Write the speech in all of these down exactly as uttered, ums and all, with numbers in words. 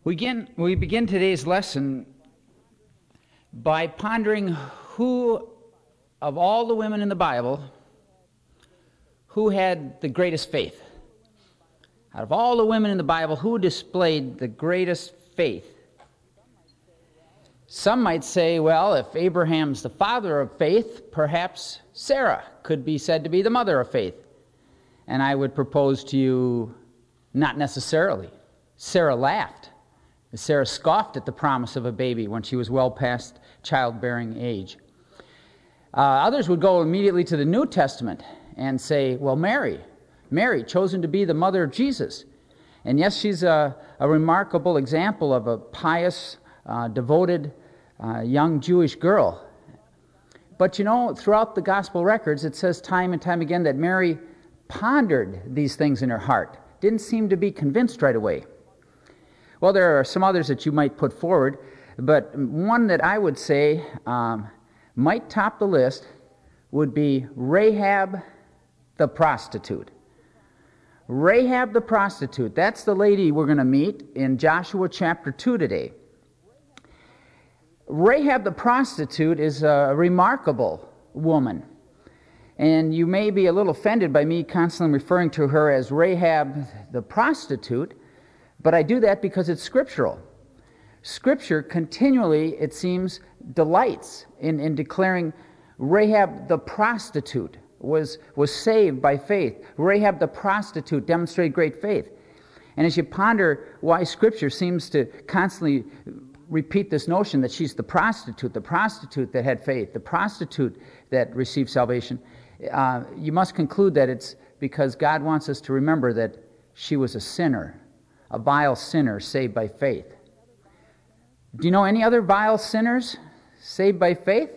We begin, we begin today's lesson by pondering who, of all the women in the Bible, who had the greatest faith. Out of all the women in the Bible, who displayed the greatest faith? Some might say, well, if Abraham's the father of faith, perhaps Sarah could be said to be the mother of faith. And I would propose to you, not necessarily. Sarah laughed. Sarah scoffed at the promise of a baby when she was well past childbearing age. Uh, others would go immediately to the New Testament and say, well, Mary, Mary, chosen to be the mother of Jesus. And yes, she's a, a remarkable example of a pious, uh, devoted uh, young Jewish girl. But you know, throughout the gospel records, it says time and time again that Mary pondered these things in her heart. Didn't seem to be convinced right away. Well, there are some others that you might put forward, but one that I would say um, might top the list would be Rahab the prostitute. Rahab the prostitute, that's the lady we're going to meet in Joshua chapter two today. Rahab the prostitute is a remarkable woman, and you may be a little offended by me constantly referring to her as Rahab the prostitute, but I do that because it's scriptural. Scripture continually, it seems, delights in, in declaring Rahab the prostitute was, was saved by faith. Rahab the prostitute demonstrated great faith. And as you ponder why Scripture seems to constantly repeat this notion that she's the prostitute, the prostitute that had faith, the prostitute that received salvation, uh, you must conclude that it's because God wants us to remember that she was a sinner, a vile sinner saved by faith. Do you know any other vile sinners saved by faith?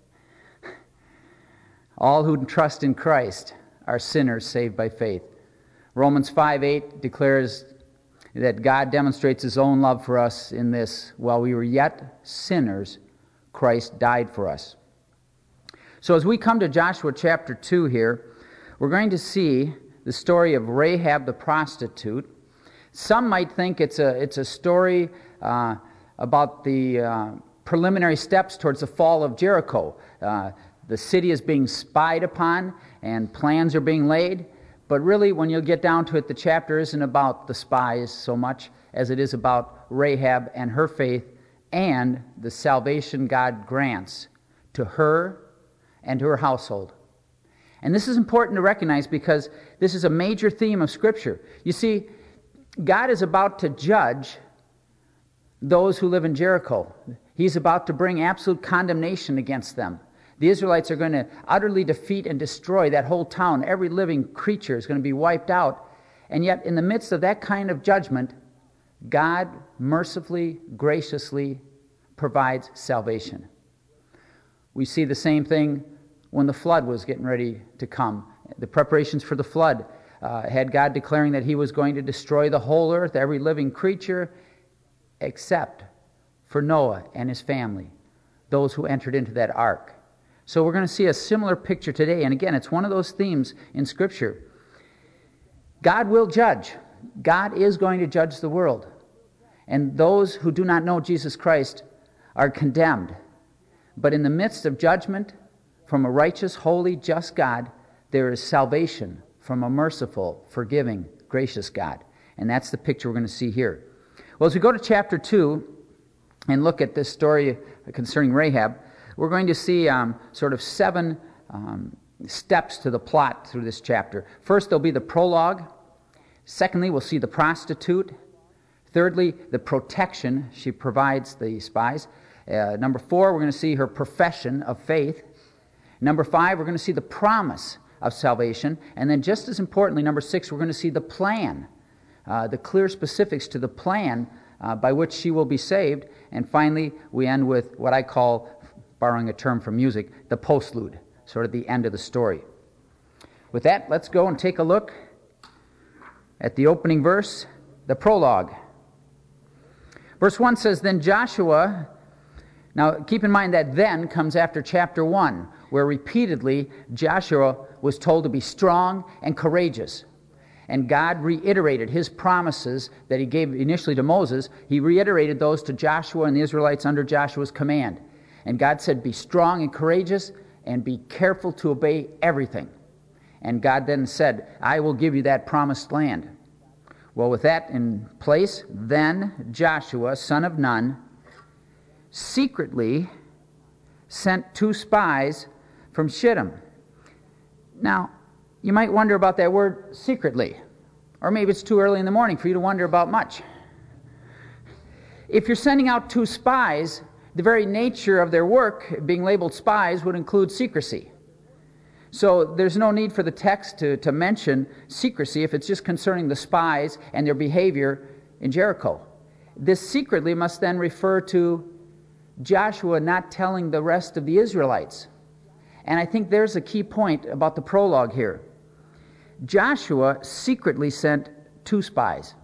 All who trust in Christ are sinners saved by faith. Romans five eight declares that God demonstrates His own love for us in this: while we were yet sinners, Christ died for us. So as we come to Joshua chapter two here, we're going to see the story of Rahab the prostitute. Some might think it's a it's a story uh, about the uh, preliminary steps towards the fall of Jericho. Uh, the city is being spied upon and plans are being laid. But really, when you get down to it, the chapter isn't about the spies so much as it is about Rahab and her faith and the salvation God grants to her and to her household. And this is important to recognize because this is a major theme of Scripture. You see, God is about to judge those who live in Jericho. He's about to bring absolute condemnation against them. The Israelites are going to utterly defeat and destroy that whole town. Every living creature is going to be wiped out. And yet, in the midst of that kind of judgment, God mercifully, graciously provides salvation. We see the same thing when the flood was getting ready to come. The preparations for the flood uh, had God declaring that He was going to destroy the whole earth, every living creature, except for Noah and his family, those who entered into that ark. So we're going to see a similar picture today. And again, it's one of those themes in Scripture. God will judge. God is going to judge the world. And those who do not know Jesus Christ are condemned. But in the midst of judgment from a righteous, holy, just God, there is salvation from a merciful, forgiving, gracious God. And that's the picture we're going to see here. Well, as we go to chapter two and look at this story concerning Rahab, we're going to see um, sort of seven um, steps to the plot through this chapter. First, there'll be the prologue. Secondly, we'll see the prostitute. Thirdly, the protection she provides the spies. Uh, number four, we're going to see her profession of faith. Number five, we're going to see the promise of salvation. And then just as importantly, number six, we're going to see the plan, uh, the clear specifics to the plan uh, by which she will be saved. And finally, we end with what I call, borrowing a term from music, the postlude, sort of the end of the story. With that, let's go and take a look at the opening verse, the prologue. Verse one says, Then Joshua... Now, keep in mind that then comes after chapter one, where repeatedly Joshua was told to be strong and courageous. And God reiterated his promises that he gave initially to Moses. He reiterated those to Joshua and the Israelites under Joshua's command. And God said, be strong and courageous and be careful to obey everything. And God then said, I will give you that promised land. Well, with that in place, then Joshua, son of Nun, secretly sent two spies from Shittim. Now, you might wonder about that word secretly. Or maybe it's too early in the morning for you to wonder about much. If you're sending out two spies, the very nature of their work, being labeled spies, would include secrecy. So there's no need for the text to, to mention secrecy if it's just concerning the spies and their behavior in Jericho. This secretly must then refer to Joshua not telling the rest of the Israelites. And I think there's a key point about the prologue here. Joshua secretly sent two spies.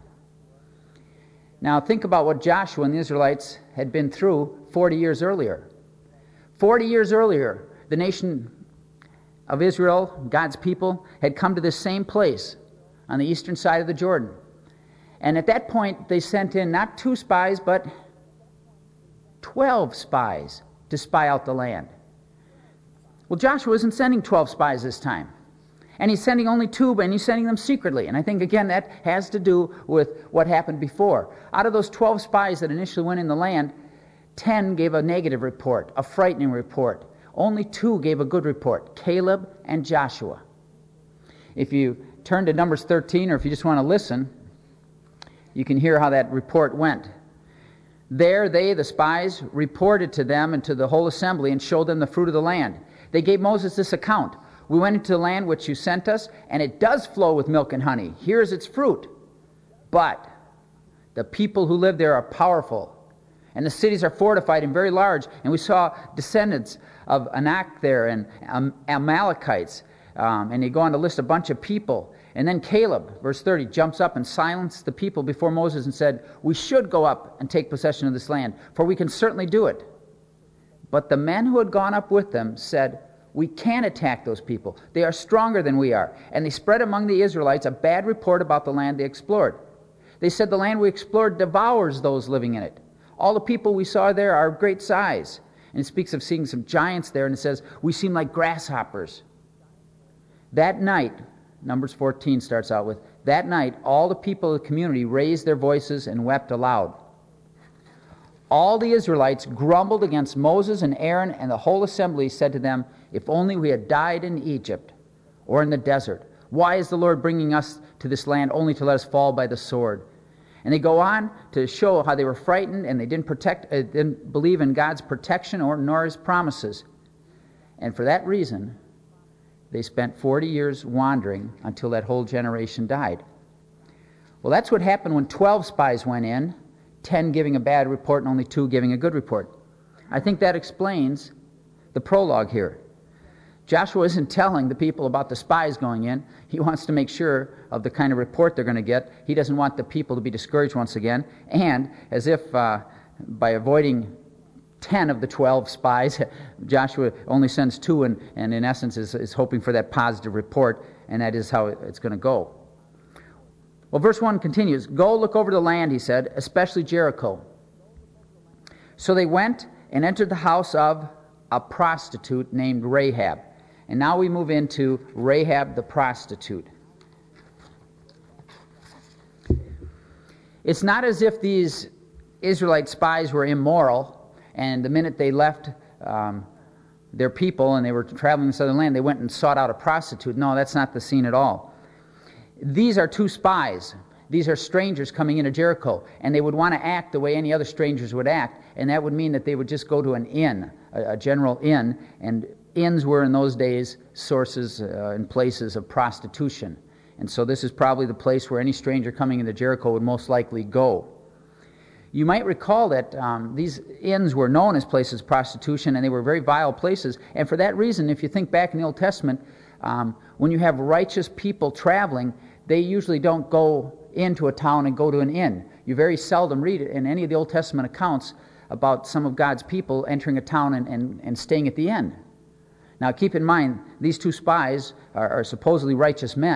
Now think about what Joshua and the Israelites had been through forty years earlier. forty years earlier, the nation of Israel, God's people, had come to this same place on the eastern side of the Jordan. And at that point, they sent in not two spies, but twelve spies to spy out the land. Well, Joshua isn't sending twelve spies this time. And he's sending only two, and he's sending them secretly. And I think, again, that has to do with what happened before. Out of those twelve spies that initially went in the land, ten gave a negative report, a frightening report. Only two gave a good report, Caleb and Joshua. If you turn to Numbers thirteen, or if you just want to listen, you can hear how that report went. There they, the spies, reported to them and to the whole assembly and showed them the fruit of the land. They gave Moses this account. We went into the land which you sent us, and it does flow with milk and honey. Here is its fruit. But the people who live there are powerful, and the cities are fortified and very large. And we saw descendants of Anak there and um, Amalekites. Um, and they go on to list a bunch of people. And then Caleb, verse thirty, jumps up and silenced the people before Moses and said, we should go up and take possession of this land, for we can certainly do it. But the men who had gone up with them said, we can't attack those people. They are stronger than we are. And they spread among the Israelites a bad report about the land they explored. They said, the land we explored devours those living in it. All the people we saw there are of great size. And it speaks of seeing some giants there, and it says, we seem like grasshoppers. That night, Numbers fourteen starts out with, that night all the people of the community raised their voices and wept aloud. All the Israelites grumbled against Moses and Aaron, and the whole assembly said to them, if only we had died in Egypt or in the desert. Why is the Lord bringing us to this land only to let us fall by the sword? And they go on to show how they were frightened and they didn't protect, uh, didn't believe in God's protection or nor His promises. And for that reason, they spent forty years wandering until that whole generation died. Well, that's what happened when twelve spies went in, ten giving a bad report and only two giving a good report. I think that explains the prologue here. Joshua isn't telling the people about the spies going in. He wants to make sure of the kind of report they're going to get. He doesn't want the people to be discouraged once again. And as if uh, by avoiding ten of the twelve spies, Joshua only sends two and, and in essence is, is hoping for that positive report, and that is how it's going to go. Well, verse one continues, go look over the land, he said, especially Jericho. So they went and entered the house of a prostitute named Rahab. And now we move into Rahab the prostitute. It's not as if these Israelite spies were immoral, and the minute they left um, their people and they were traveling the southern land, they went and sought out a prostitute. No, that's not the scene at all. These are two spies. These are strangers coming into Jericho, and they would want to act the way any other strangers would act, and that would mean that they would just go to an inn, a, a general inn, and inns were in those days sources uh, and places of prostitution. And so this is probably the place where any stranger coming into Jericho would most likely go. You might recall that um, these inns were known as places of prostitution, and they were very vile places. And for that reason, if you think back in the Old Testament, um, when you have righteous people traveling, they usually don't go into a town and go to an inn. You very seldom read it in any of the Old Testament accounts about some of God's people entering a town and, and, and staying at the inn. Now keep in mind, these two spies are, are supposedly righteous men,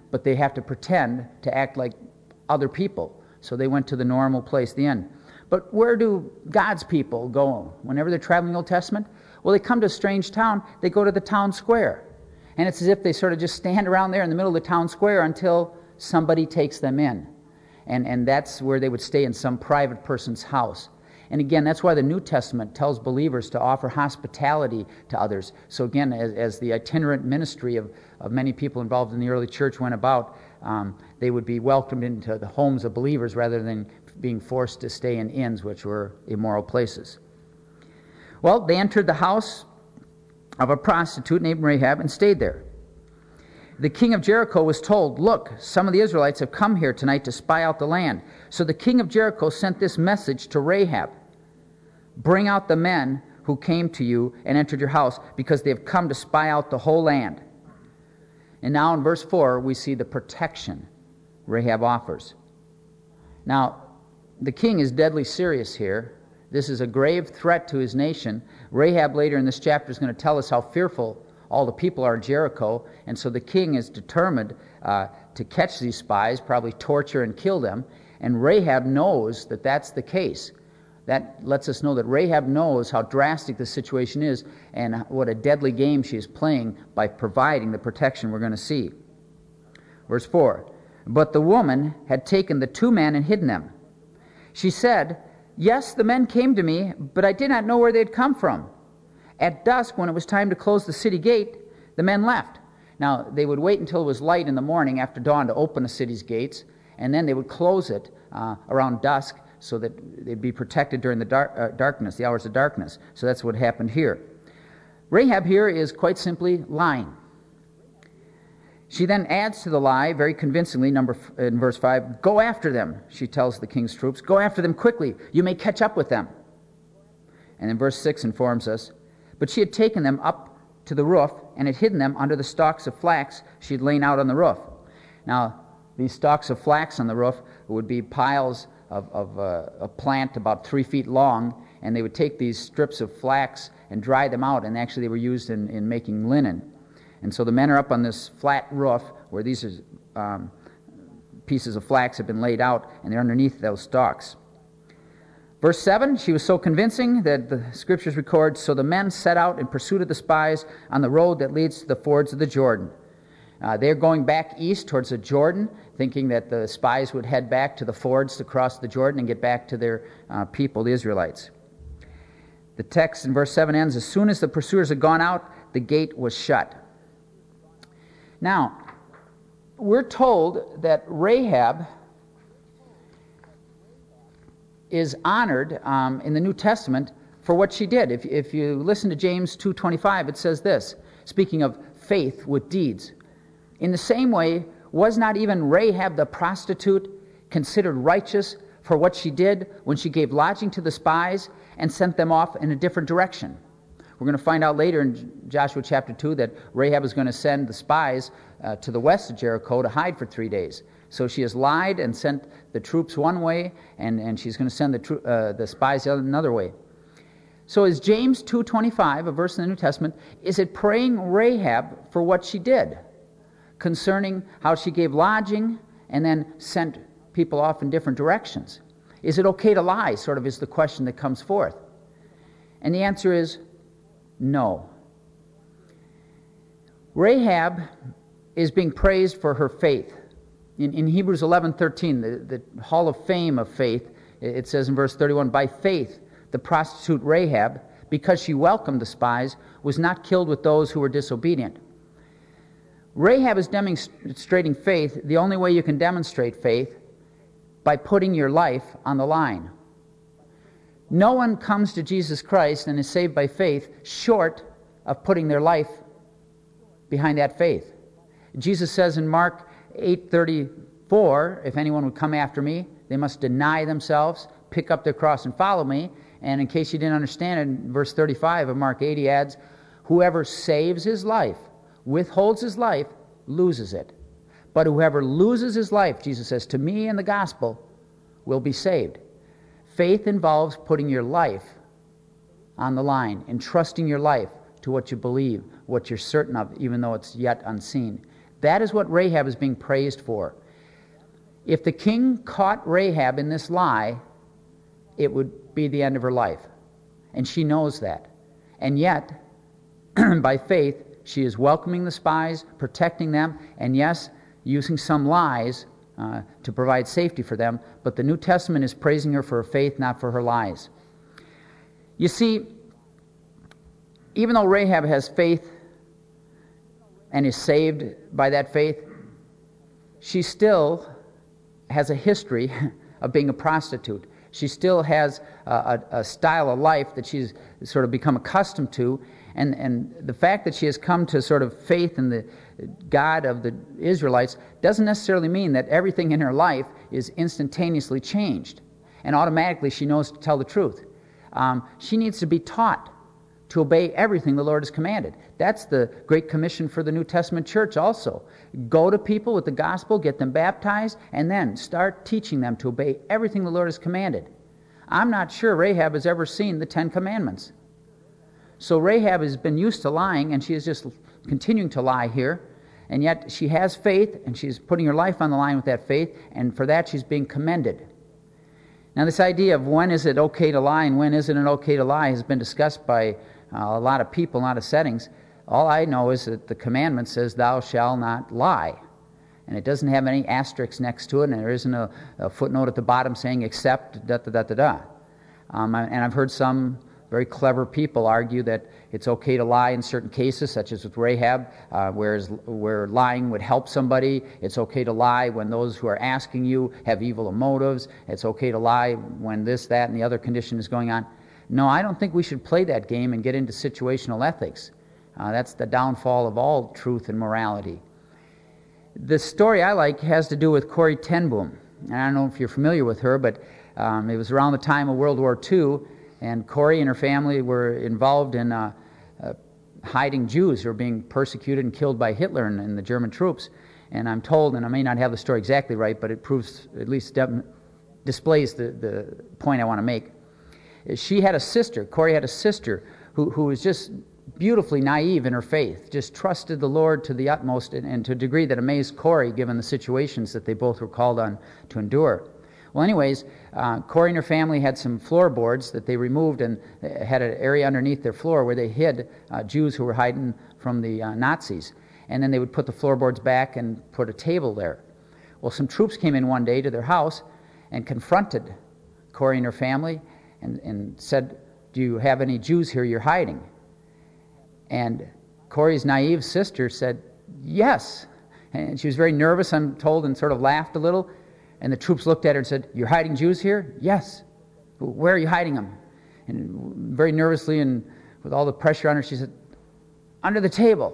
but they have to pretend to act like other people. So they went to the normal place, the inn. But where do God's people go whenever they're traveling the Old Testament? Well, they come to a strange town, they go to the town square. And it's as if they sort of just stand around there in the middle of the town square until somebody takes them in. And, and that's where they would stay, in some private person's house. And again, that's why the New Testament tells believers to offer hospitality to others. So again, as, as the itinerant ministry of, of many people involved in the early church went about, um, they would be welcomed into the homes of believers rather than being forced to stay in inns, which were immoral places. Well, they entered the house of a prostitute named Rahab and stayed there. The king of Jericho was told, "Look, some of the Israelites have come here tonight to spy out the land." So the king of Jericho sent this message to Rahab: "Bring out the men who came to you and entered your house, because they have come to spy out the whole land." And now in verse four, we see the protection Rahab offers. Now, the king is deadly serious here. This is a grave threat to his nation. Rahab later in this chapter is going to tell us how fearful all the people are in Jericho, and so the king is determined uh, to catch these spies, probably torture and kill them, and Rahab knows that that's the case. That lets us know that Rahab knows how drastic the situation is and what a deadly game she is playing by providing the protection we're going to see. Verse four, "But the woman had taken the two men and hidden them. She said, 'Yes, the men came to me, but I did not know where they had come from. At dusk, when it was time to close the city gate, the men left.'" Now, they would wait until it was light in the morning after dawn to open the city's gates, and then they would close it uh, around dusk so that they'd be protected during the dark, uh, darkness, the hours of darkness. So that's what happened here. Rahab here is quite simply lying. She then adds to the lie very convincingly, number in verse five, "Go after them," she tells the king's troops. "Go after them quickly. You may catch up with them." And then verse six informs us, "But she had taken them up to the roof and had hidden them under the stalks of flax she had lain out on the roof." Now, these stalks of flax on the roof would be piles of, of uh, a plant about three feet long, and they would take these strips of flax and dry them out, and actually they were used in, in making linen. And so the men are up on this flat roof where these um, pieces of flax have been laid out, and they're underneath those stalks. Verse seven, "She was so convincing that the scriptures record, so the men set out in pursuit of the spies on the road that leads to the fords of the Jordan." Uh, they're going back east towards the Jordan, thinking that the spies would head back to the fords to cross the Jordan and get back to their uh, people, the Israelites. The text in verse seven ends, "As soon as the pursuers had gone out, the gate was shut." Now, we're told that Rahab is honored um, in the New Testament for what she did. If, if you listen to James two twenty-five, it says this, speaking of faith with deeds. "In the same way, was not even Rahab the prostitute considered righteous for what she did when she gave lodging to the spies and sent them off in a different direction?" We're going to find out later in Joshua chapter two that Rahab is going to send the spies uh, to the west of Jericho to hide for three days. So she has lied and sent the troops one way, and, and she's going to send the tro- uh, the spies another way. So is James two twenty-five, a verse in the New Testament, is it praying Rahab for what she did, concerning how she gave lodging and then sent people off in different directions? Is it okay to lie, sort of is the question that comes forth. And the answer is no. Rahab is being praised for her faith. In, in Hebrews eleven thirteen, the, the hall of fame of faith, it says in verse thirty-one, "By faith the prostitute Rahab, because she welcomed the spies, was not killed with those who were disobedient." Rahab is demonstrating faith the only way you can demonstrate faith, by putting your life on the line. No one comes to Jesus Christ and is saved by faith short of putting their life behind that faith. Jesus says in Mark eight thirty-four, "If anyone would come after me, they must deny themselves, pick up their cross, and follow me." And in case you didn't understand it, in verse thirty-five of Mark eight, he adds, "Whoever saves his life, withholds his life, loses it. But whoever loses his life," Jesus says, "to me and the gospel, will be saved." Faith involves putting your life on the line, entrusting your life to what you believe, what you're certain of, even though it's yet unseen. That is what Rahab is being praised for. If the king caught Rahab in this lie, it would be the end of her life. And she knows that. And yet, by faith, she is welcoming the spies, protecting them, and yes, using some lies uh, to provide safety for them. But the New Testament is praising her for her faith, not for her lies. You see, even though Rahab has faith and is saved by that faith, she still has a history of being a prostitute. She still has a, a, a style of life that she's sort of become accustomed to, and, and the fact that she has come to sort of faith in the God of the Israelites doesn't necessarily mean that everything in her life is instantaneously changed, and automatically she knows to tell the truth. Um, she needs to be taught to obey everything the Lord has commanded. That's the Great Commission for the New Testament church also. Go to people with the gospel, get them baptized, and then start teaching them to obey everything the Lord has commanded. I'm not sure Rahab has ever seen the Ten Commandments. So Rahab has been used to lying, and she is just continuing to lie here, and yet she has faith, and she's putting her life on the line with that faith, and for that she's being commended. Now this idea of when is it okay to lie and when isn't it okay to lie has been discussed by Uh, a lot of people, a lot of settings. All I know is that the commandment says, thou shalt not lie. And it doesn't have any asterisks next to it, and there isn't a, a footnote at the bottom saying, except da-da-da-da-da. Um, and I've heard some very clever people argue that it's okay to lie in certain cases, such as with Rahab, uh, whereas, where lying would help somebody. It's okay to lie when those who are asking you have evil motives. It's okay to lie when this, that, and the other condition is going on. No, I don't think we should play that game and get into situational ethics. Uh, that's the downfall of all truth and morality. The story I like has to do with Corrie ten Boom. And I don't know if you're familiar with her, but um, it was around the time of World War Two, and Corrie and her family were involved in uh, uh, hiding Jews who were being persecuted and killed by Hitler and, and the German troops. And I'm told, and I may not have the story exactly right, but it proves, at least de- displays the, the point I want to make. She had a sister, Corrie had a sister, who, who was just beautifully naive in her faith, just trusted the Lord to the utmost and, and to a degree that amazed Corrie, given the situations that they both were called on to endure. Well, anyways, uh, Corrie and her family had some floorboards that they removed and had an area underneath their floor where they hid uh, Jews who were hiding from the uh, Nazis. And then they would put the floorboards back and put a table there. Well, some troops came in one day to their house and confronted Corrie and her family and, and said, do you have any Jews here you're hiding? And Corrie's naive sister said, yes. And she was very nervous, I'm told, and sort of laughed a little. And the troops looked at her and said, you're hiding Jews here? Yes. Where are you hiding them? And very nervously and with all the pressure on her, she said, under the table.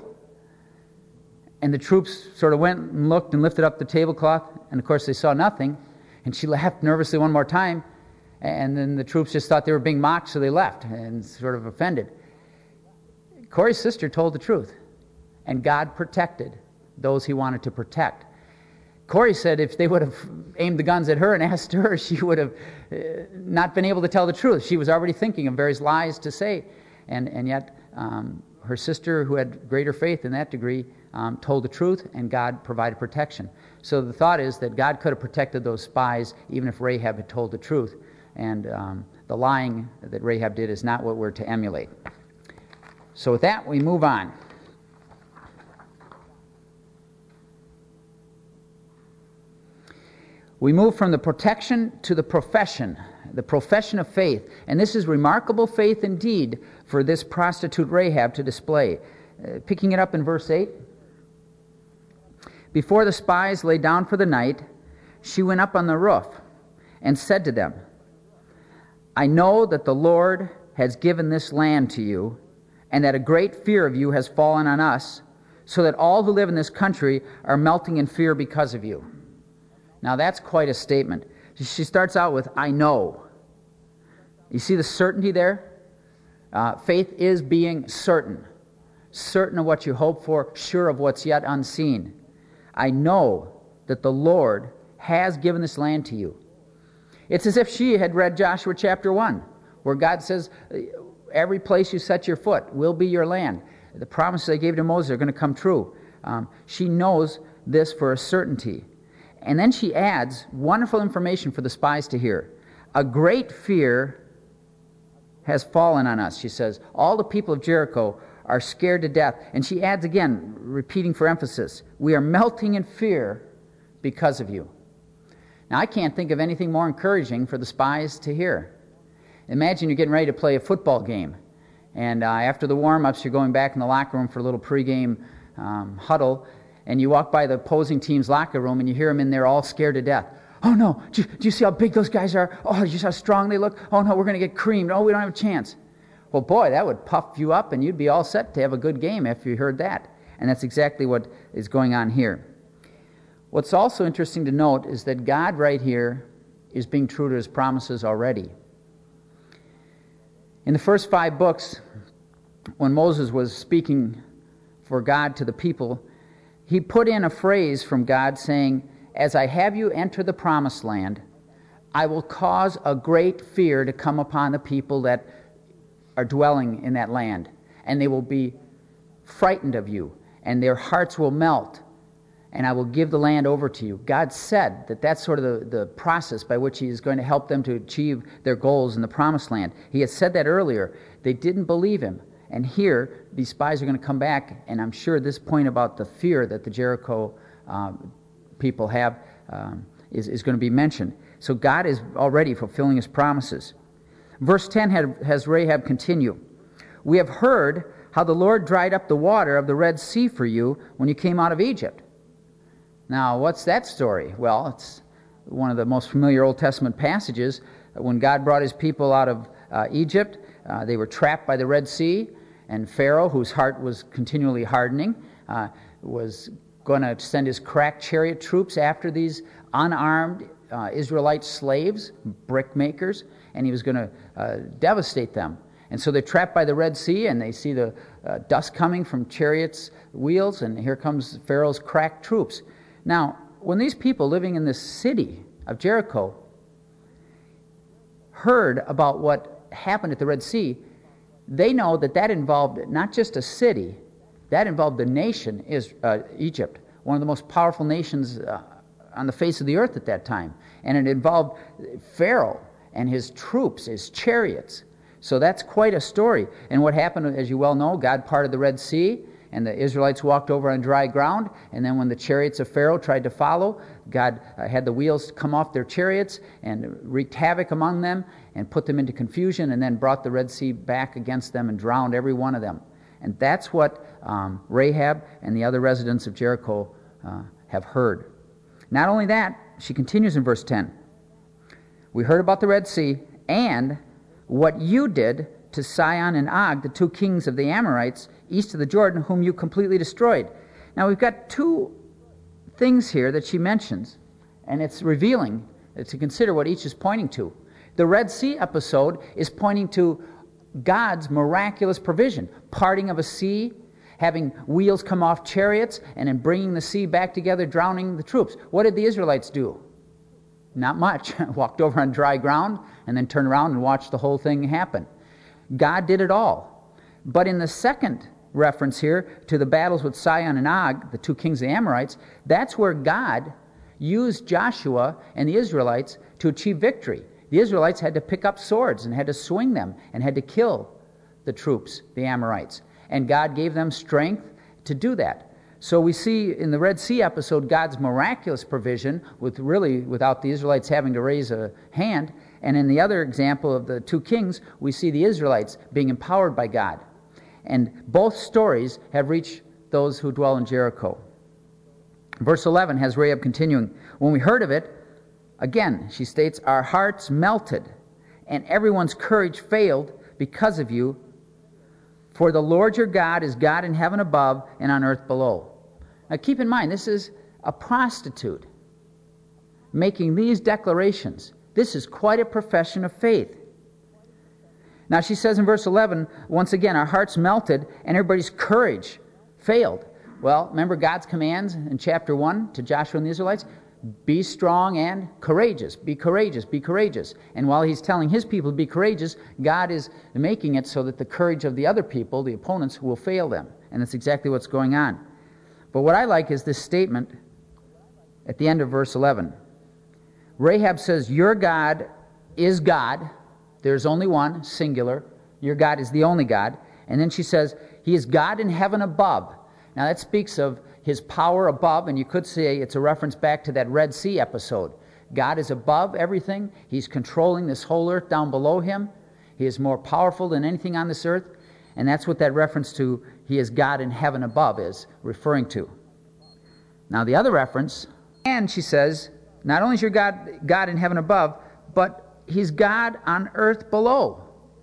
And the troops sort of went and looked and lifted up the tablecloth, and of course they saw nothing. And she laughed nervously one more time, and then the troops just thought they were being mocked, so they left and sort of offended. Corrie's sister told the truth, and God protected those he wanted to protect. Corrie said if they would have aimed the guns at her and asked her, she would have uh, not been able to tell the truth. She was already thinking of various lies to say, and, and yet um, her sister, who had greater faith in that degree, um, told the truth, and God provided protection. So the thought is that God could have protected those spies even if Rahab had told the truth. And um, the lying that Rahab did is not what we're to emulate. So with that, we move on. We move from the protection to the profession, the profession of faith. And this is remarkable faith indeed for this prostitute Rahab to display. Uh, picking it up in verse eight. Before the spies lay down for the night, she went up on the roof and said to them, I know that the Lord has given this land to you, and that a great fear of you has fallen on us, so that all who live in this country are melting in fear because of you. Now that's quite a statement. She starts out with, I know. You see the certainty there? Uh, faith is being certain. Certain of what you hope for, sure of what's yet unseen. I know that the Lord has given this land to you. It's as if she had read Joshua chapter one, where God says, every place you set your foot will be your land. The promises they gave to Moses are going to come true. Um, she knows this for a certainty. And then she adds wonderful information for the spies to hear. A great fear has fallen on us, she says. All the people of Jericho are scared to death. And she adds again, repeating for emphasis, we are melting in fear because of you. Now, I can't think of anything more encouraging for the spies to hear. Imagine you're getting ready to play a football game. And uh, after the warm-ups, you're going back in the locker room for a little pregame um, huddle. And you walk by the opposing team's locker room and you hear them in there all scared to death. Oh, no, do you, do you see how big those guys are? Oh, you see how strong they look? Oh, no, we're going to get creamed. Oh, we don't have a chance. Well, boy, that would puff you up and you'd be all set to have a good game after you heard that. And that's exactly what is going on here. What's also interesting to note is that God right here is being true to his promises already. In the first five books, when Moses was speaking for God to the people, he put in a phrase from God saying, as I have you enter the promised land, I will cause a great fear to come upon the people that are dwelling in that land, and they will be frightened of you, and their hearts will melt, and I will give the land over to you. God said that that's sort of the, the process by which he is going to help them to achieve their goals in the promised land. He had said that earlier. They didn't believe him. And here, these spies are going to come back, and I'm sure this point about the fear that the Jericho um, people have um, is, is going to be mentioned. So God is already fulfilling his promises. Verse ten had, has Rahab continue. We have heard how the Lord dried up the water of the Red Sea for you when you came out of Egypt. Now, what's that story? Well, it's one of the most familiar Old Testament passages. When God brought his people out of uh, Egypt, uh, they were trapped by the Red Sea, and Pharaoh, whose heart was continually hardening, uh, was going to send his crack chariot troops after these unarmed uh, Israelite slaves, brick makers, and he was going to uh, devastate them. And so they're trapped by the Red Sea, and they see the uh, dust coming from chariots' wheels, and here comes Pharaoh's crack troops. Now, when these people living in this city of Jericho heard about what happened at the Red Sea, they know that that involved not just a city, that involved the nation, is uh, Egypt, one of the most powerful nations uh, on the face of the earth at that time. And it involved Pharaoh and his troops, his chariots. So that's quite a story. And what happened, as you well know, God parted the Red Sea, and the Israelites walked over on dry ground, and then when the chariots of Pharaoh tried to follow, God uh, had the wheels come off their chariots and wreaked havoc among them and put them into confusion, and then brought the Red Sea back against them and drowned every one of them. And that's what um, Rahab and the other residents of Jericho uh, have heard. Not only that, she continues in verse ten. We heard about the Red Sea and what you did to Sihon and Og, the two kings of the Amorites, east of the Jordan, whom you completely destroyed. Now we've got two things here that she mentions, and it's revealing to consider what each is pointing to. The Red Sea episode is pointing to God's miraculous provision, parting of a sea, having wheels come off chariots, and then bringing the sea back together, drowning the troops. What did the Israelites do? Not much. Walked over on dry ground and then turned around and watched the whole thing happen. God did it all. But in the second reference here to the battles with Sihon and Og, the two kings of the Amorites, that's where God used Joshua and the Israelites to achieve victory. The Israelites had to pick up swords and had to swing them and had to kill the troops, the Amorites. And God gave them strength to do that. So we see in the Red Sea episode God's miraculous provision, with really without the Israelites having to raise a hand. And in the other example of the two kings, we see the Israelites being empowered by God. And both stories have reached those who dwell in Jericho. Verse eleven has Rahab continuing. When we heard of it, again, she states, our hearts melted, and everyone's courage failed because of you. For the Lord your God is God in heaven above and on earth below. Now keep in mind, this is a prostitute making these declarations. This is quite a profession of faith. Now she says in verse eleven, once again, our hearts melted and everybody's courage failed. Well, remember God's commands in chapter one to Joshua and the Israelites? Be strong and courageous. Be courageous. Be courageous. And while he's telling his people to be courageous, God is making it so that the courage of the other people, the opponents, will fail them. And that's exactly what's going on. But what I like is this statement at the end of verse eleven. Rahab says, your God is God. There's only one, singular. Your God is the only God. And then she says, he is God in heaven above. Now that speaks of his power above, and you could say it's a reference back to that Red Sea episode. God is above everything. He's controlling this whole earth down below him. He is more powerful than anything on this earth. And that's what that reference to he is God in heaven above is referring to. Now the other reference, and she says, not only is your God God in heaven above, but he's God on earth below.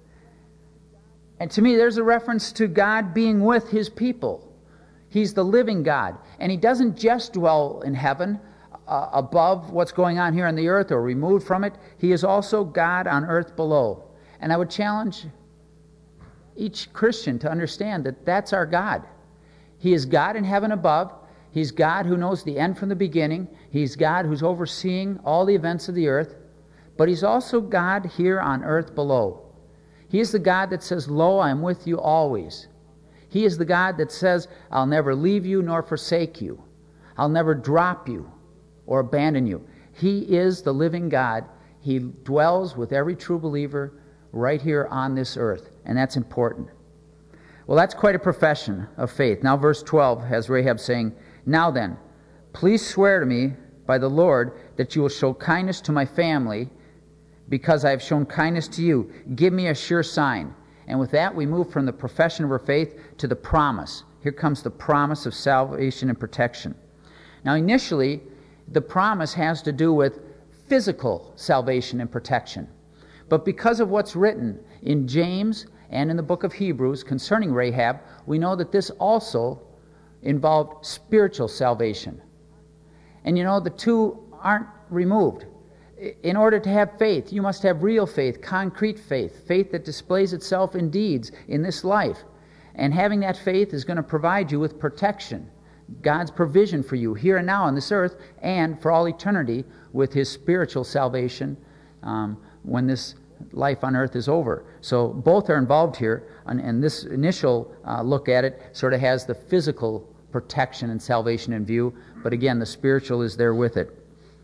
And to me, there's a reference to God being with his people. He's the living God. And he doesn't just dwell in heaven uh, above what's going on here on the earth or removed from it. He is also God on earth below. And I would challenge each Christian to understand that that's our God. He is God in heaven above. He's God who knows the end from the beginning. He's God who's overseeing all the events of the earth. But he's also God here on earth below. He is the God that says, lo, I am with you always. He is the God that says, I'll never leave you nor forsake you. I'll never drop you or abandon you. He is the living God. He dwells with every true believer right here on this earth. And that's important. Well, that's quite a profession of faith. Now verse twelve has Rahab saying, now then, please swear to me by the Lord that you will show kindness to my family because I have shown kindness to you. Give me a sure sign. And with that, we move from the profession of her faith to the promise. Here comes the promise of salvation and protection. Now, initially, the promise has to do with physical salvation and protection. But because of what's written in James and in the book of Hebrews concerning Rahab, we know that this also involved spiritual salvation. And you know, the two aren't removed. In order to have faith, you must have real faith, concrete faith, faith that displays itself in deeds in this life. And having that faith is going to provide you with protection, God's provision for you here and now on this earth, and for all eternity with his spiritual salvation um, when this life on earth is over. So both are involved here, and, and this initial uh, look at it sort of has the physical protection and salvation in view, but again, the spiritual is there with it.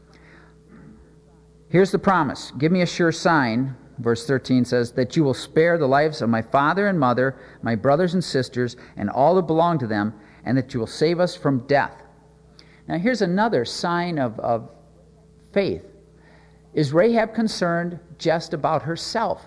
Here's the promise. Give me a sure sign, verse thirteen says, that you will spare the lives of my father and mother, my brothers and sisters, and all that belong to them, and that you will save us from death. Now here's another sign of, of faith. Is Rahab concerned just about herself?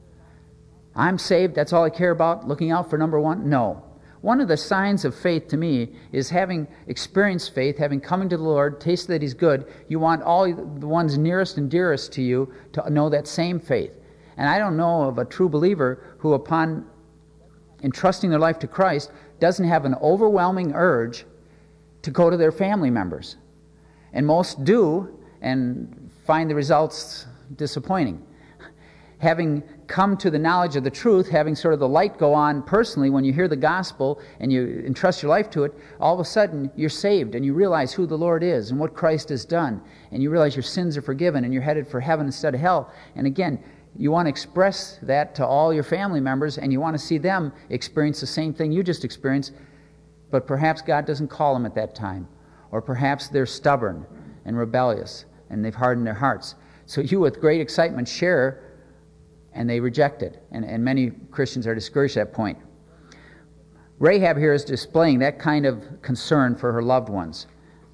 I'm saved, that's all I care about, looking out for number one? No. One of the signs of faith to me is having experienced faith, having come to the Lord, tasted that he's good. You want all the ones nearest and dearest to you to know that same faith. And I don't know of a true believer who, upon entrusting their life to Christ, doesn't have an overwhelming urge to go to their family members. And most do, and find the results disappointing. Having come to the knowledge of the truth, having sort of the light go on personally when you hear the gospel and you entrust your life to it, all of a sudden you're saved and you realize who the Lord is and what Christ has done, and you realize your sins are forgiven and you're headed for heaven instead of hell. And again, you want to express that to all your family members, and you want to see them experience the same thing you just experienced, but perhaps God doesn't call them at that time, or perhaps they're stubborn and rebellious and they've hardened their hearts. So you, with great excitement, share, and they reject it. And, and many Christians are discouraged at that point. Rahab here is displaying that kind of concern for her loved ones.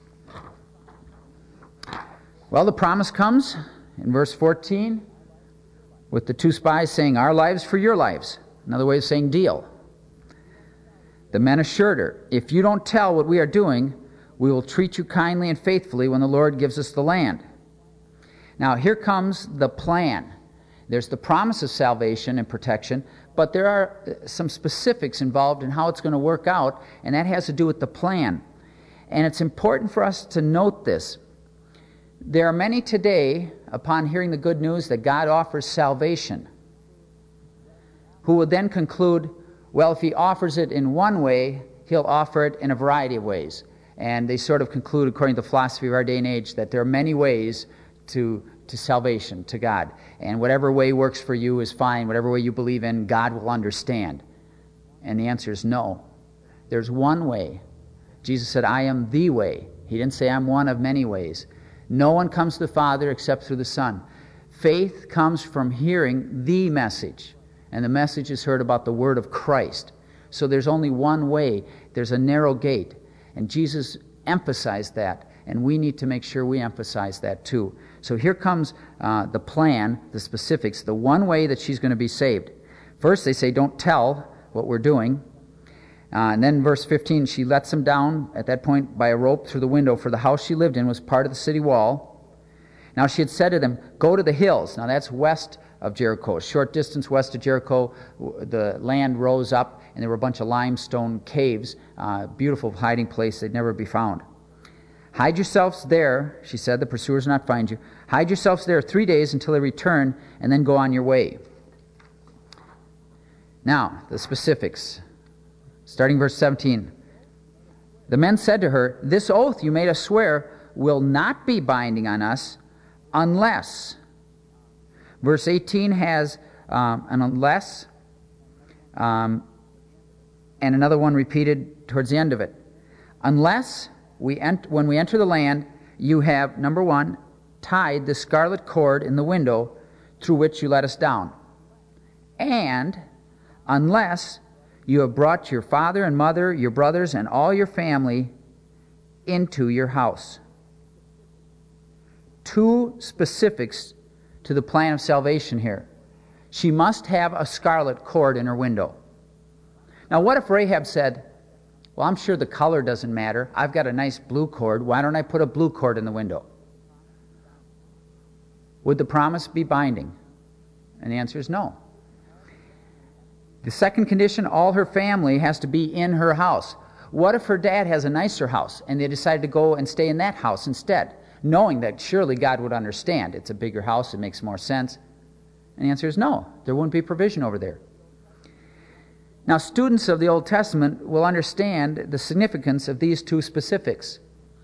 Well, the promise comes in verse fourteen with the two spies saying, our lives for your lives. Another way of saying deal. The men assured her, if you don't tell what we are doing, we will treat you kindly and faithfully when the Lord gives us the land. Now, here comes the plan. There's the promise of salvation and protection, but there are some specifics involved in how it's going to work out, and that has to do with the plan. And it's important for us to note this. There are many today, upon hearing the good news that God offers salvation, who will then conclude, well, if he offers it in one way, he'll offer it in a variety of ways. And they sort of conclude, according to the philosophy of our day and age, that there are many ways to to salvation, to God. And whatever way works for you is fine. Whatever way you believe in, God will understand. And the answer is no. There's one way Jesus said, I am the way. He didn't say I'm one of many ways. No one comes to the Father except through the Son. Faith comes from hearing the message, and the message is heard about the word of Christ. So there's only one way. There's a narrow gate, and Jesus emphasized that, and we need to make sure we emphasize that too. So here comes uh, the plan, the specifics, the one way that she's going to be saved. First, they say, don't tell what we're doing. Uh, and then verse fifteen, she lets him down at that point by a rope through the window, for the house she lived in was part of the city wall. Now she had said to them, go to the hills. Now that's west of Jericho. A short distance west of Jericho, the land rose up, and there were a bunch of limestone caves, uh, beautiful hiding place. They'd never be found. Hide yourselves there, she said, the pursuers will not find you. Hide yourselves there three days until they return, and then go on your way. Now, the specifics. Starting verse seventeen. The men said to her, this oath you made us swear will not be binding on us unless. Verse eighteen has um, an unless, um, and another one repeated towards the end of it. Unless we ent- when we enter the land, you have, number one, tied the scarlet cord in the window through which you let us down. And unless you have brought your father and mother, your brothers, and all your family into your house. Two specifics to the plan of salvation here. She must have a scarlet cord in her window. Now, what if Rahab said, well, I'm sure the color doesn't matter. I've got a nice blue cord. Why don't I put a blue cord in the window? Would the promise be binding? And the answer is no. The second condition, all her family has to be in her house. What if her dad has a nicer house and they decide to go and stay in that house instead, knowing that surely God would understand? It's a bigger house, it makes more sense. And the answer is no, there wouldn't be provision over there. Now, students of the Old Testament will understand the significance of these two specifics.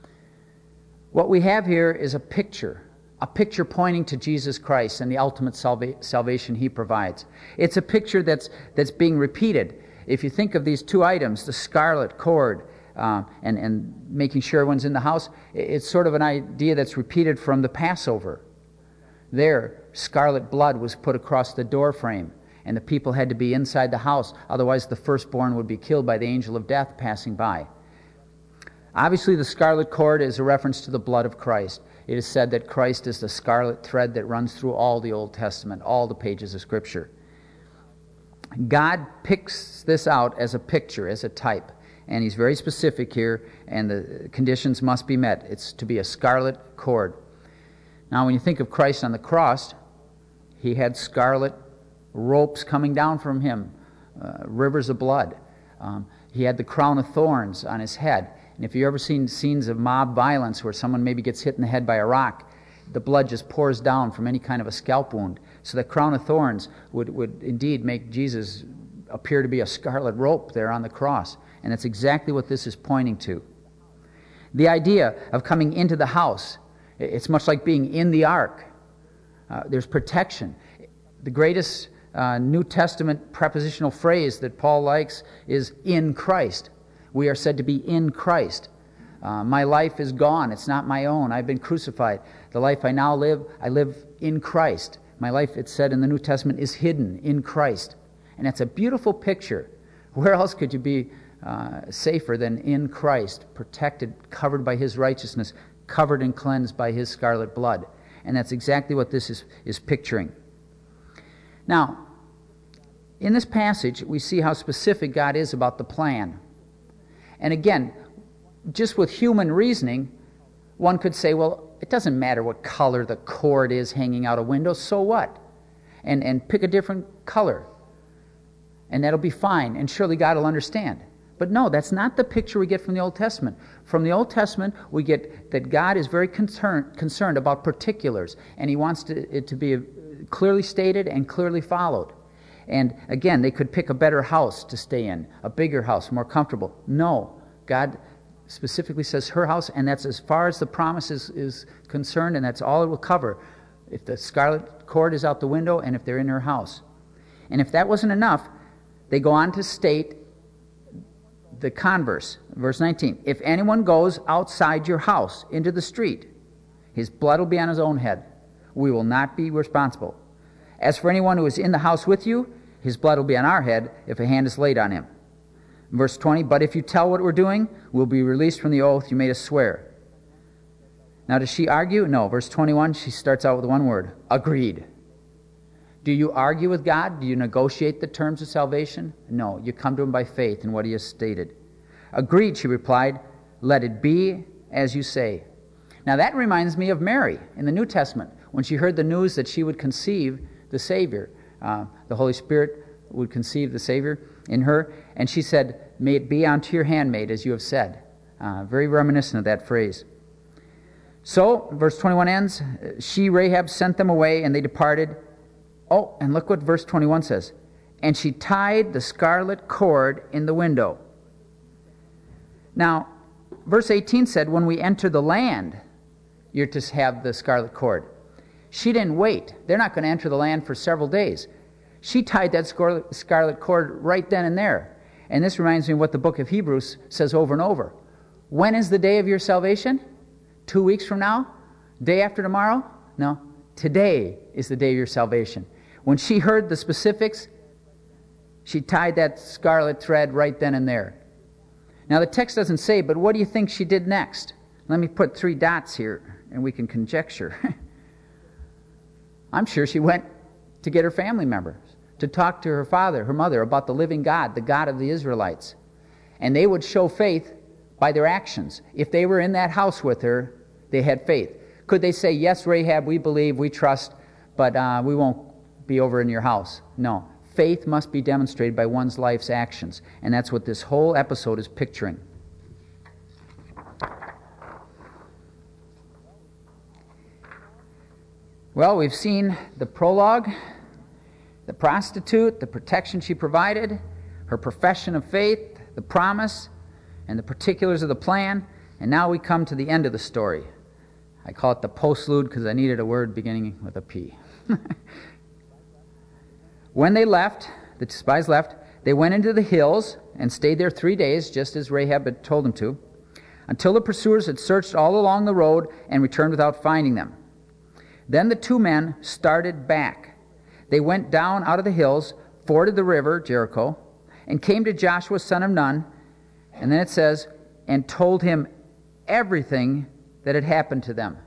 What we have here is a picture. A picture pointing to Jesus Christ and the ultimate salva- salvation He provides. It's a picture that's that's being repeated. If you think of these two items, the scarlet cord uh, and, and making sure everyone's in the house, it's sort of an idea that's repeated from the Passover. There, scarlet blood was put across the door frame, and the people had to be inside the house. Otherwise, the firstborn would be killed by the angel of death passing by. Obviously, the scarlet cord is a reference to the blood of Christ. It is said that Christ is the scarlet thread that runs through all the Old Testament, all the pages of Scripture. God picks this out as a picture, as a type, and He's very specific here, and the conditions must be met. It's to be a scarlet cord. Now, when you think of Christ on the cross, He had scarlet ropes coming down from Him, uh, rivers of blood. Um, he had the crown of thorns on His head. And if you've ever seen scenes of mob violence where someone maybe gets hit in the head by a rock, the blood just pours down from any kind of a scalp wound. So the crown of thorns would, would indeed make Jesus appear to be a scarlet rope there on the cross. And that's exactly what this is pointing to. The idea of coming into the house, it's much like being in the ark. Uh, there's protection. The greatest uh, New Testament prepositional phrase that Paul likes is in Christ. We are said to be in Christ. Uh, my life is gone. It's not my own. I've been crucified. The life I now live, I live in Christ. My life, it's said in the New Testament, is hidden in Christ. And that's a beautiful picture. Where else could you be uh, safer than in Christ, protected, covered by His righteousness, covered and cleansed by His scarlet blood? And that's exactly what this is, is picturing. Now, in this passage, we see how specific God is about the plan. And again, just with human reasoning, one could say, well, it doesn't matter what color the cord is hanging out a window, so what? And and pick a different color. And that'll be fine, and surely God will understand. But no, that's not the picture we get from the Old Testament. From the Old Testament, we get that God is very concerned, concerned about particulars, and He wants to, it to be clearly stated and clearly followed. And again, they could pick a better house to stay in, a bigger house, more comfortable. No, God specifically says her house, and that's as far as the promise is, is concerned, and that's all it will cover. If the scarlet cord is out the window, and if they're in her house. And if that wasn't enough, they go on to state the converse. Verse nineteen, if anyone goes outside your house into the street, his blood will be on his own head. We will not be responsible. As for anyone who is in the house with you, his blood will be on our head if a hand is laid on him. Verse twenty, but if you tell what we're doing, we'll be released from the oath you made us swear. Now, does she argue? No. Verse twenty-one, she starts out with one word, agreed. Do you argue with God? Do you negotiate the terms of salvation? No. You come to him by faith in what he has stated. Agreed, she replied, let it be as you say. Now, that reminds me of Mary in the New Testament, when she heard the news that she would conceive the Savior. Uh, the Holy Spirit would conceive the Savior in her, and she said, may it be unto your handmaid as you have said. Uh, very reminiscent of that phrase. So, verse twenty-one ends, she, Rahab, sent them away, and they departed. Oh, and look what verse twenty-one says. And she tied the scarlet cord in the window. Now, verse eighteen said, when we enter the land, you're to have the scarlet cord. She didn't wait. They're not going to enter the land for several days. She tied that scarlet cord right then and there. And this reminds me of what the book of Hebrews says over and over. When is the day of your salvation? Two weeks from now? Day after tomorrow? No. Today is the day of your salvation. When she heard the specifics, she tied that scarlet thread right then and there. Now the text doesn't say, but what do you think she did next? Let me put three dots here, and we can conjecture. I'm sure she went to get her family members, to talk to her father, her mother, about the living God, the God of the Israelites. And they would show faith by their actions. If they were in that house with her, they had faith. Could they say, yes, Rahab, we believe, we trust, but uh, we won't be over in your house? No. Faith must be demonstrated by one's life's actions. And that's what this whole episode is picturing. Well, we've seen the prologue, the prostitute, the protection she provided, her profession of faith, the promise, and the particulars of the plan. And now we come to the end of the story. I call it the postlude because I needed a word beginning with a P. When they left, the spies left, they went into the hills and stayed there three days, just as Rahab had told them to, until the pursuers had searched all along the road and returned without finding them. Then the two men started back. They went down out of the hills, forded the river, Jericho, and came to Joshua son of Nun, and then it says, and told him everything that had happened to them.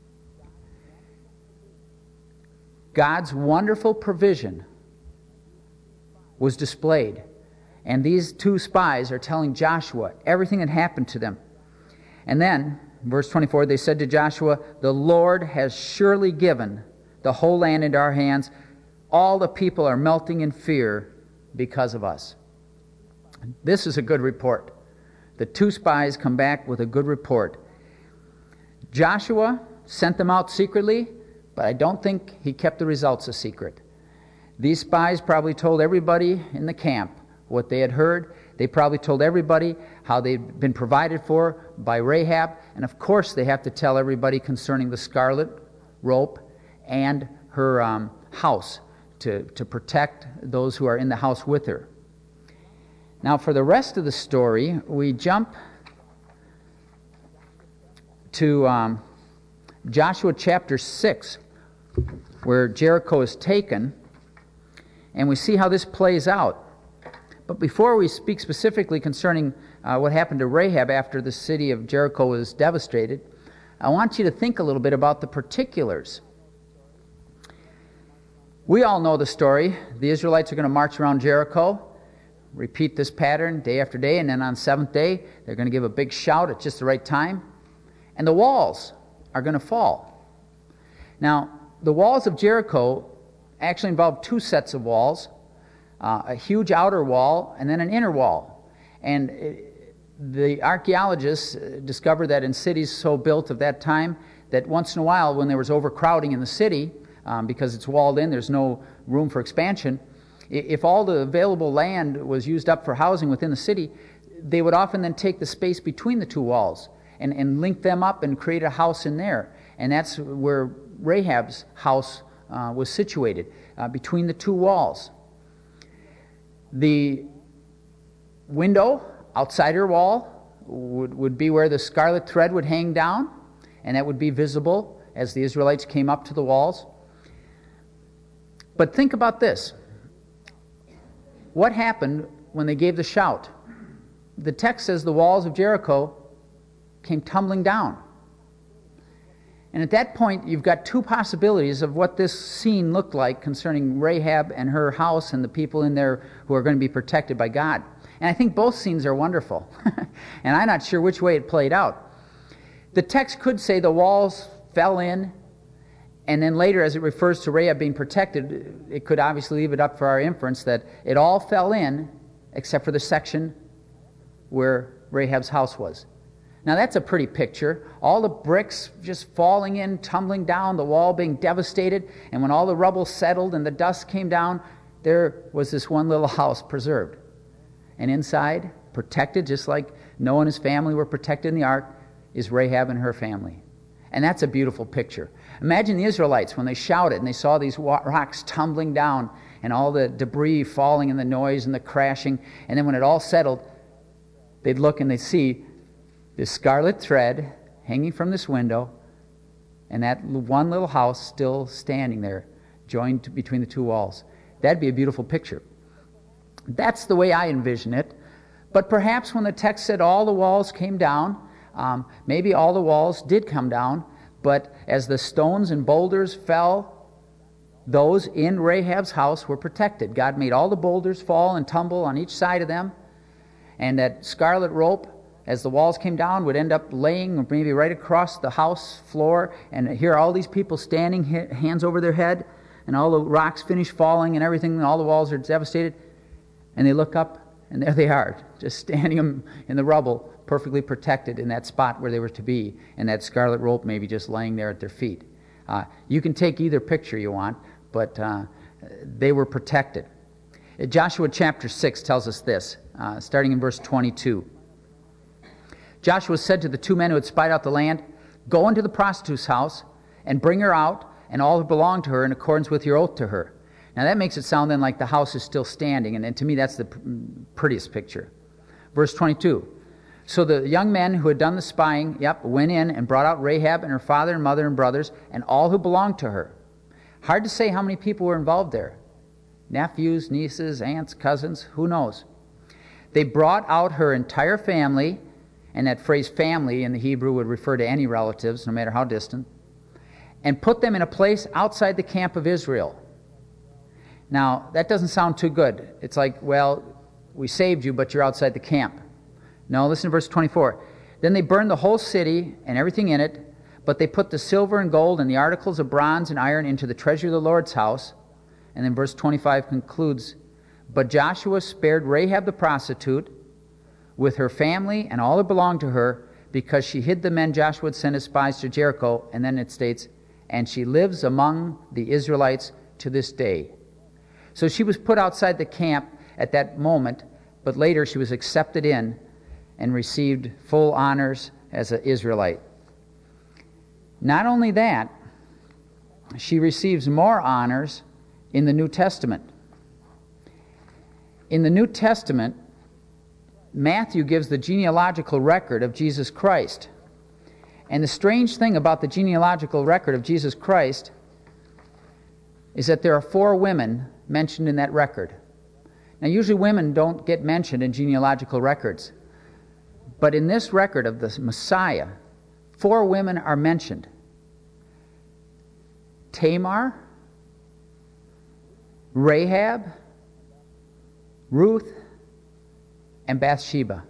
God's wonderful provision was displayed, and these two spies are telling Joshua everything that happened to them. And then, verse twenty-four, they said to Joshua, the Lord has surely given the whole land into our hands. All the people are melting in fear because of us. This is a good report. The two spies come back with a good report. Joshua sent them out secretly, but I don't think he kept the results a secret. These spies probably told everybody in the camp what they had heard. They probably told everybody how they'd been provided for by Rahab. And of course they have to tell everybody concerning the scarlet rope and her um, house to, to protect those who are in the house with her. Now for the rest of the story, we jump to um, Joshua chapter six, where Jericho is taken, and we see how this plays out. But before we speak specifically concerning uh, what happened to Rahab after the city of Jericho was devastated, I want you to think a little bit about the particulars. We all know the story. The Israelites are going to march around Jericho, repeat this pattern day after day, and then on the seventh day, they're going to give a big shout at just the right time, and the walls are going to fall. Now, the walls of Jericho actually involve two sets of walls, uh, a huge outer wall and then an inner wall. And it, the archaeologists discovered that in cities so built of that time, that once in a while when there was overcrowding in the city, um, because it's walled in, there's no room for expansion, if all the available land was used up for housing within the city, they would often then take the space between the two walls and, and link them up and create a house in there. And that's where Rahab's house uh, was situated, uh, between the two walls. The window outside her wall would, would be where the scarlet thread would hang down, and that would be visible as the Israelites came up to the walls. But think about this. What happened when they gave the shout? The text says the walls of Jericho came tumbling down. And at that point, you've got two possibilities of what this scene looked like concerning Rahab and her house and the people in there who are going to be protected by God. And I think both scenes are wonderful. And I'm not sure which way it played out. The text could say the walls fell in, and then later, as it refers to Rahab being protected, it could obviously leave it up for our inference that it all fell in except for the section where Rahab's house was. Now that's a pretty picture. All the bricks just falling in, tumbling down, the wall being devastated, and when all the rubble settled and the dust came down, there was this one little house preserved. And inside, protected, just like Noah and his family were protected in the ark, is Rahab and her family. And that's a beautiful picture. Imagine the Israelites when they shouted and they saw these rocks tumbling down and all the debris falling and the noise and the crashing, and then when it all settled, they'd look and they'd see this scarlet thread hanging from this window, and that one little house still standing there, joined between the two walls. That'd be a beautiful picture. That's the way I envision it. But perhaps when the text said all the walls came down, um, maybe all the walls did come down, but as the stones and boulders fell, those in Rahab's house were protected. God made all the boulders fall and tumble on each side of them, and that scarlet rope, as the walls came down, would end up laying maybe right across the house floor, and here all these people standing, hands over their head, and all the rocks finish falling and everything, and all the walls are devastated, and they look up, and there they are, just standing in the rubble, perfectly protected in that spot where they were to be, and that scarlet rope maybe just laying there at their feet. Uh, you can take either picture you want, but uh, they were protected. Joshua chapter six tells us this, uh, starting in verse twenty-two. Joshua said to the two men who had spied out the land, "Go into the prostitute's house and bring her out and all who belong to her in accordance with your oath to her." Now that makes it sound then like the house is still standing, and, and to me that's the prettiest picture. Verse twenty-two. So the young men who had done the spying, yep, went in and brought out Rahab and her father and mother and brothers and all who belonged to her. Hard to say how many people were involved there. Nephews, nieces, aunts, cousins, who knows? They brought out her entire family, and that phrase family in the Hebrew would refer to any relatives, no matter how distant, and put them in a place outside the camp of Israel. Now, that doesn't sound too good. It's like, well, we saved you, but you're outside the camp. No, listen to verse twenty-four. Then they burned the whole city and everything in it, but they put the silver and gold and the articles of bronze and iron into the treasury of the Lord's house. And then verse twenty-five concludes, but Joshua spared Rahab the prostitute with her family and all that belonged to her, because she hid the men Joshua had sent as spies to Jericho. And then it states, and she lives among the Israelites to this day. So she was put outside the camp at that moment, but later she was accepted in and received full honors as an Israelite. Not only that, she receives more honors in the New Testament. In the New Testament, Matthew gives the genealogical record of Jesus Christ. And the strange thing about the genealogical record of Jesus Christ is that there are four women mentioned in that record. Now, usually women don't get mentioned in genealogical records. But in this record of the Messiah, four women are mentioned. Tamar, Rahab, Ruth, and Bathsheba.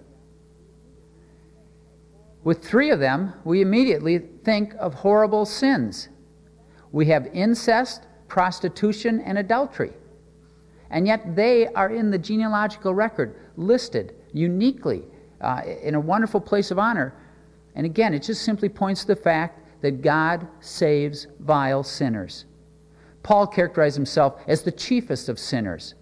With three of them, we immediately think of horrible sins. We have incest, prostitution, and adultery. And yet they are in the genealogical record, listed uniquely uh, in a wonderful place of honor. And again, it just simply points to the fact that God saves vile sinners. Paul characterized himself as the chiefest of sinners.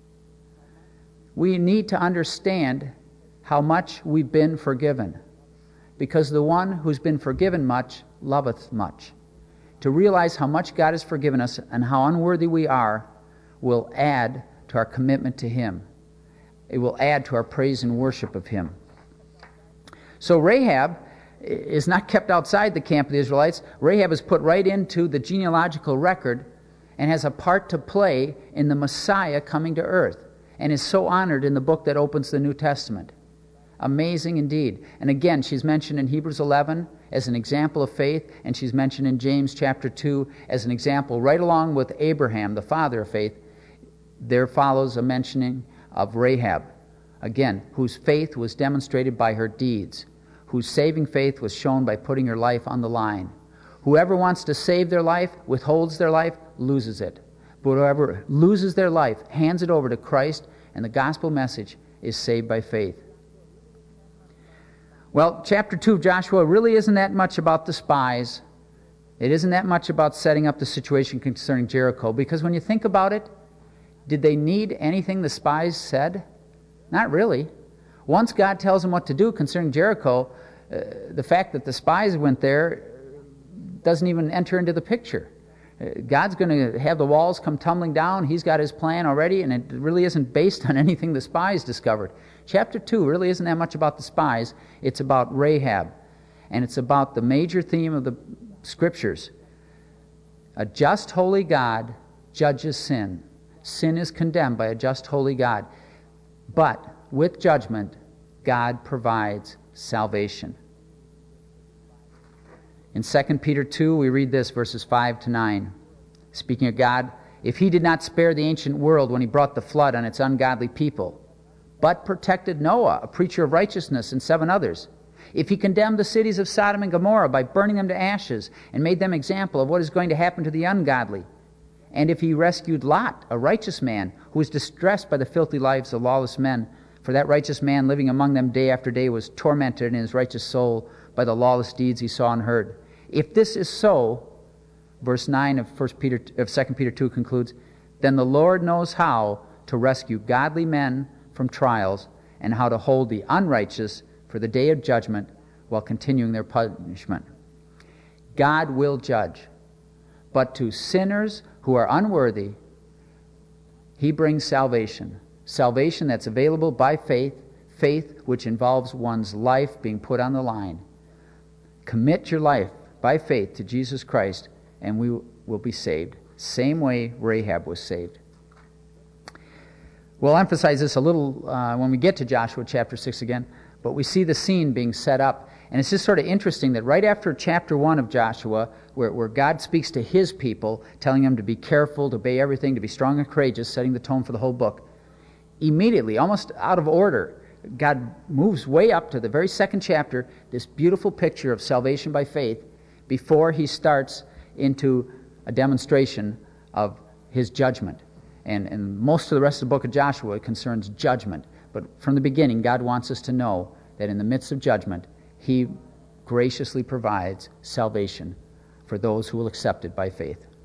We need to understand how much we've been forgiven, because the one who's been forgiven much loveth much. To realize how much God has forgiven us and how unworthy we are will add to our commitment to Him. It will add to our praise and worship of him. So Rahab is not kept outside the camp of the Israelites. Rahab is put right into the genealogical record and has a part to play in the Messiah coming to earth, and is so honored in the book that opens the New Testament. Amazing indeed. And again, she's mentioned in Hebrews eleven as an example of faith, and she's mentioned in James chapter two as an example, right along with Abraham, the father of faith. There follows a mentioning of Rahab, again, whose faith was demonstrated by her deeds, whose saving faith was shown by putting her life on the line. Whoever wants to save their life, withholds their life, loses it. But whoever loses their life, hands it over to Christ, and the gospel message is saved by faith. Well, chapter two of Joshua really isn't that much about the spies. It isn't that much about setting up the situation concerning Jericho, because when you think about it, did they need anything the spies said? Not really. Once God tells them what to do concerning Jericho, uh, the fact that the spies went there doesn't even enter into the picture. Uh, God's going to have the walls come tumbling down. He's got his plan already, and it really isn't based on anything the spies discovered. Chapter two really isn't that much about the spies. It's about Rahab, and it's about the major theme of the Scriptures. A just, holy God judges sin. Sin is condemned by a just, holy God. But with judgment, God provides salvation. In Second Peter two, we read this, verses five to nine. Speaking of God, if he did not spare the ancient world when he brought the flood on its ungodly people, but protected Noah, a preacher of righteousness, and seven others, if he condemned the cities of Sodom and Gomorrah by burning them to ashes and made them example of what is going to happen to the ungodly, and if he rescued Lot, a righteous man, who was distressed by the filthy lives of lawless men, for that righteous man living among them day after day was tormented in his righteous soul by the lawless deeds he saw and heard. If this is so, verse nine of First Peter of Second Peter two concludes, then the Lord knows how to rescue godly men from trials, and how to hold the unrighteous for the day of judgment while continuing their punishment. God will judge, but to sinners who are unworthy, he brings salvation. Salvation that's available by faith, faith which involves one's life being put on the line. Commit your life by faith to Jesus Christ, and we will be saved. Same way Rahab was saved. We'll emphasize this a little uh, when we get to Joshua chapter six again, but we see the scene being set up. And it's just sort of interesting that right after chapter one of Joshua, where, where God speaks to his people, telling them to be careful, to obey everything, to be strong and courageous, setting the tone for the whole book, immediately, almost out of order, God moves way up to the very second chapter, this beautiful picture of salvation by faith, before he starts into a demonstration of his judgment. And, and most of the rest of the book of Joshua concerns judgment. But from the beginning, God wants us to know that in the midst of judgment, he graciously provides salvation for those who will accept it by faith.